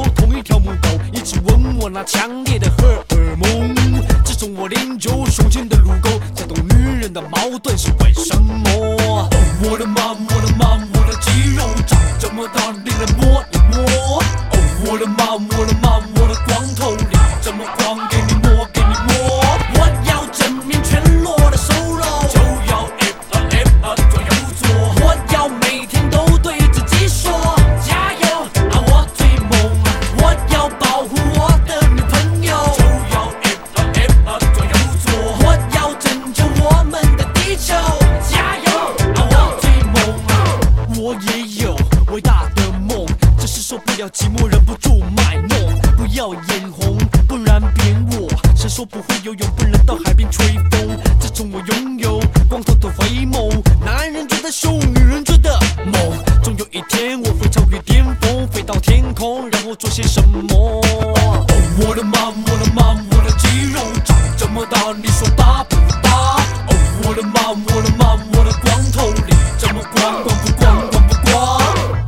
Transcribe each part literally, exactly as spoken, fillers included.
同一条木沟，一起闻我那强烈的荷尔蒙。自从我练就胸前的乳沟，才懂女人的矛盾是为什么。哦，我的妈，我的妈，我的肌肉长这么大，令人摸一摸。哦，我的妈，我的妈，我的光头里这么光，给你摸，给你摸。我要正面全裸的瘦肉，就要 up up up 左右左。我要每天都对自己说加油啊，我最猛啊！我要保护我的女朋友，就要 up up up 左右左。我要拯救我们的地球，加油啊，我最猛啊！我也有伟大的梦，只是说不要寂寞，忍不住卖弄。不要眼红，不然扁我。谁说不会游泳，不能到海边吹风？自从我拥有光头的回眸，男人觉得凶，女人觉得猛。总有一天我会超越巅峰，飞到天空，然后做些什么？哦，我的妈，我的妈，我的肌肉长这么大，你说大不大？哦，我的妈，我的妈，我的光头里这么光，光不光，光不光？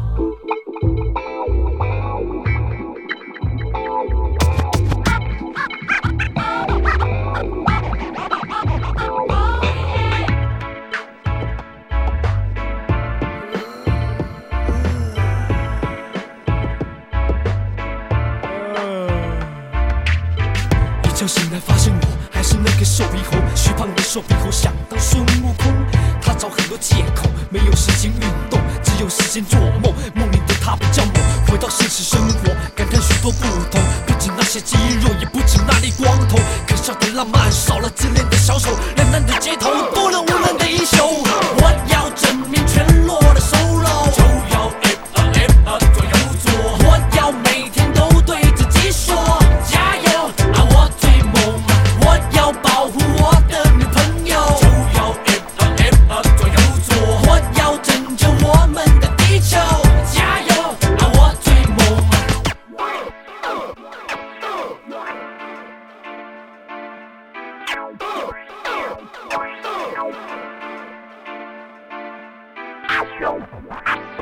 一觉醒来发现我还是那个瘦皮猴，虚胖的瘦皮猴想当孙悟空。他找很多借口，没有时间运动，只有时间做梦。梦里的他不叫我回到现实生活，感叹许多不同。不仅那些肌肉，也不止那粒光头。可笑的浪漫少了自恋的小手，冷冷的街头多了无能的英雄。我要正面全裸的瘦肉，就要 up up up 左右左。我要每天都对自己说加油啊，我最猛啊！我要保护我的女朋友，就要 up up up 左右左。我要拯救我们的地球，加油啊，我最猛啊！Wow.